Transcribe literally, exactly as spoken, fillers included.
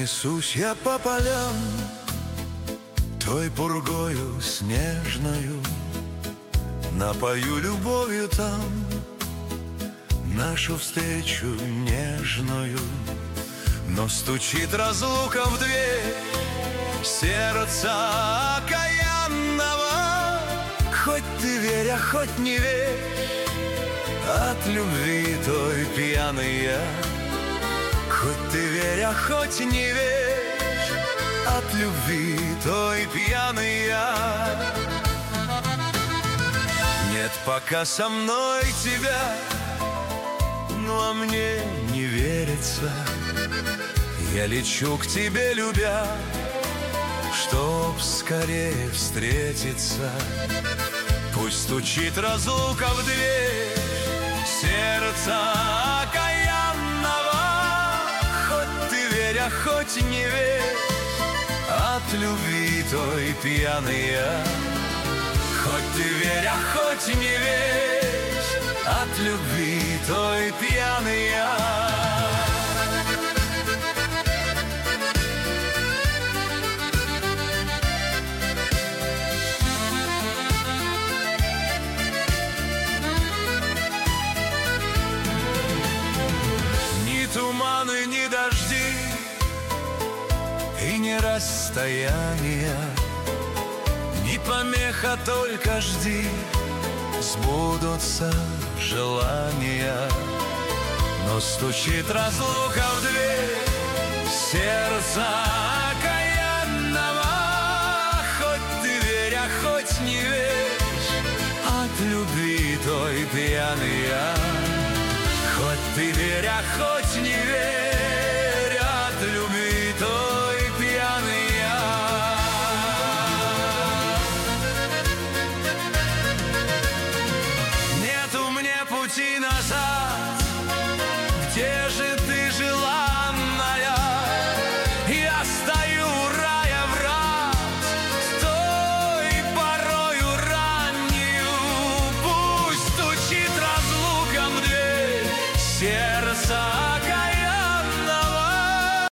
Несусь я по полям той пургою снежною, напою любовью там нашу встречу нежную. Но стучит разлука в дверь сердца окаянного. Хоть ты верь, а хоть не верь, от любви той пьяный я. Хоть ты верь, а хоть не верь, от любви той пьяный я. Нет пока со мной тебя, ну а мне не верится. Я лечу к тебе, любя, чтоб скорее встретиться. Пусть стучит разлука в дверь сердца окаянного. Хоть ты верь, а хоть не верь, от любви той пьяный я. Хоть ты верь, а хоть не верь, от любви той пьяный я. Ни туманы, ни дожди, и не расстояние, ни помеха, только жди, сбудутся желания. Но стучит разлука в дверь сердца окаянного. Хоть ты верь, а хоть не верь, от любви той пьяный я. Хоть ты верь, а хоть не верь, от любви той пьяный я. Нету мне пути назад,